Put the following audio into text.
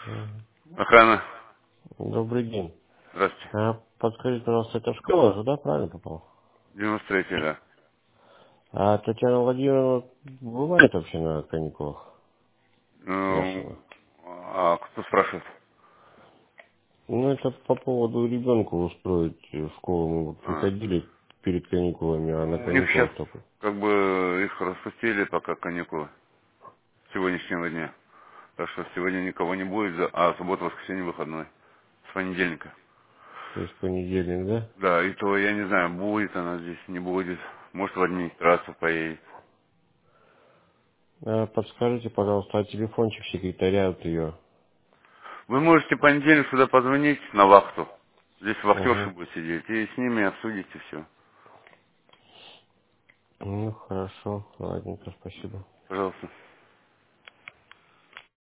Мгм. Охрана. Добрый день. Здравствуйте. Подскажите, пожалуйста, это школа же, да, правильно попал? 93-й, да. А Татьяна Владимировна бывает вообще на каникулах? Ну, Яшина. а кто спрашивает? Ну, это по поводу ребенка устроить в школу. Мы вот А. приходили перед каникулами, а на Ну, у них сейчас каникулах только. как бы их распустили пока каникулы с сегодняшнего дня. Так что сегодня никого не будет, а суббота, воскресенье выходной. С понедельника. То есть понедельник, да? Да, и то я не знаю, будет она здесь, не будет. Может, в администрацию поедет. Подскажите, пожалуйста, а телефончик секретаря вот ее? Вы можете в понедельник сюда позвонить на вахту. Здесь вахтерши Угу. будет сидеть. И с ними обсудите все. Ну, хорошо. Ладненько, спасибо. Пожалуйста.